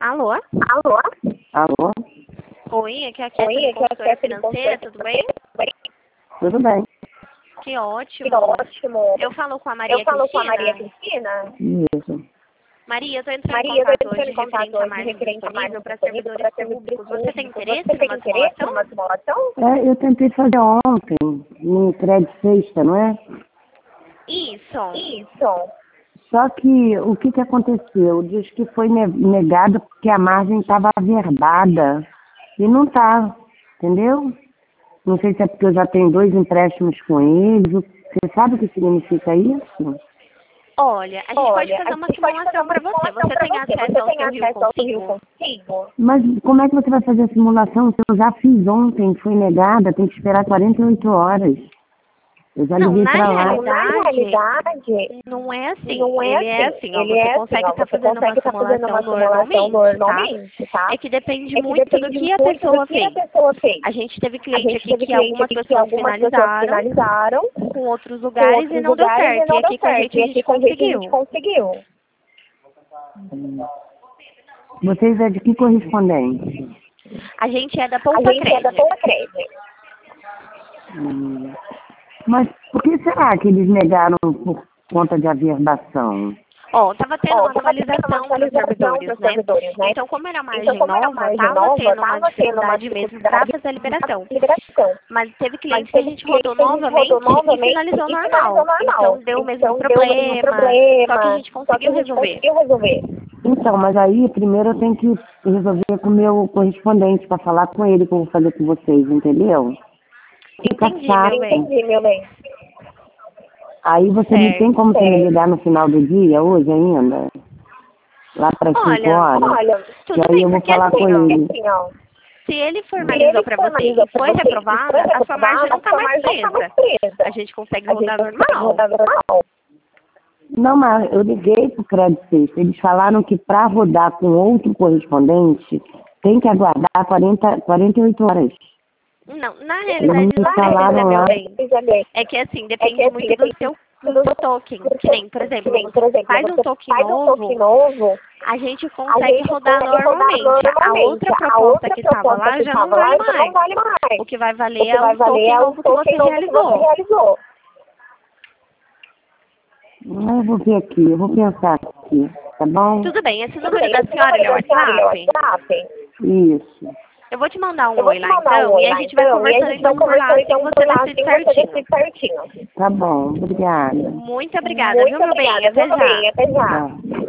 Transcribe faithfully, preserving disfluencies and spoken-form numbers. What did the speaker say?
Alô? Alô? Alô? Oi, aqui é a Kéfera, Oi, aqui é a consultora Kéfera, financeira, tudo bem? Tudo bem. Que ótimo. Que ótimo. Eu falo com a Maria Eu falo com a Cristina. Maria Cristina. Isso. Maria, eu estou entrando Maria, em eu contato estou entrando hoje em contato referente a hoje margem referente a margem disponível para disponível servidores para servidores públicos. Você tem públicos. interesse Você tem numa interesse simulação? numa simulação? É, eu tentei fazer ontem, no crédito sexta, não é? Isso. Isso. Só que o que, que aconteceu? Diz que foi ne- negado porque a margem estava averbada. E não está, entendeu? Não sei se é porque eu já tenho dois empréstimos com eles. Você sabe o que significa isso? Olha, a gente Olha, pode fazer a uma gente pode fazer simulação uma para você. simulação Você pra tem você. acesso Você ao tem seu Rio acesso ao seu Rio Consigo? Consigo? Mas como é que você vai fazer a simulação se eu já fiz ontem, foi negada, tem que esperar quarenta e oito horas? Eu já Não, liguei na pra lá. realidade, Na realidade, não é assim. não é Ele é assim. assim, ó. Ele Você é assim, consegue ó. estar Você fazendo uma consegue estar fazendo uma simulação simulação normalmente, tá? normalmente, tá? É que depende É que muito do depende que a muito pessoa do que fez. a pessoa fez. A gente teve A cliente gente aqui teve que cliente algumas aqui que pessoas algumas pessoas finalizaram finalizaram com outros com lugares e outros não deu lugares e certo. E não deu aqui com a certo. gente a E gente aqui com a gente a gente conseguiu. conseguiu. Vocês é de que correspondente? A gente é da A Poupa gente é da Crédito. Poupa Crédito. Hum. Mas por que será que eles negaram por conta de averbação? Ó, tava tendo Ó, uma tava tendo uma atualização para os atualização servidores, para os né? servidores, né? Então, como era margem Então, como era nova, margem tava nova, tendo uma tava tendo uma dificuldade mesmo para dificuldade fazer a liberação. de liberação. Mas teve Mas cliente que a teve gente cliente rodou que a gente rodou novamente e novamente finalizou e normal. finalizou normal. Então, deu o mesmo Então, deu o mesmo problema, só que a problema, gente só que a conseguiu gente resolver. conseguiu resolver. Então, mas aí primeiro eu tenho que resolver com o meu correspondente para falar com ele que eu vou fazer com vocês, entendeu? Fica Entendi, chato. meu bem. Entendi, meu bem. Aí você não tem Certo. como você me ligar no final do dia, hoje ainda? Lá para as cinco Olha, horas? olha, Que tudo aí bem, eu vou porque falar assim, com ó, ele. Assim, ó, se ele se formalizou ele para você formalizou e para foi você e reprovada, foi a sua margem não reprovada, a está sua mais margem não está mais presa. presa. A gente consegue A gente rodar consegue normal. rodar normal. Não, mas eu liguei para o Crédito Sexta. Eles falaram que para rodar com outro correspondente tem que aguardar quarenta, quarenta e oito horas. Não, na Eles realidade me não falaram precisa, lá. meu bem. É que assim, É depende que assim, muito do depende seu do do token. Que nem, por exemplo, que nem, por você exemplo, faz um você token faz um token novo, novo, a gente a consegue gente rodar consegue rodar normalmente. A normalmente. outra A proposta outra que estava proposta lá que já não estava lá vale já não mais. vale mais. O que vai O valer que é vai o valer token é o novo que você token novo que você realizou. realizou. Ah, Eu vou ver aqui, eu vou pensar aqui, tá bom? Tudo bem, esse Tudo número bem, da esse senhora ele é o número da senhora, ele é o WhatsApp? WhatsApp? Isso. Eu vou te mandar um Eu vou oi te lá mandar um então, oi e a lá gente vai então, e a conversando gente então vai por lá, conversando assim então você por lá, decide assim você certinho. decide certinho. Tá bom, obrigada. Muito obrigada, viu, Muito meu bem? obrigada, Até viu, meu já. bem? Até já. Tá.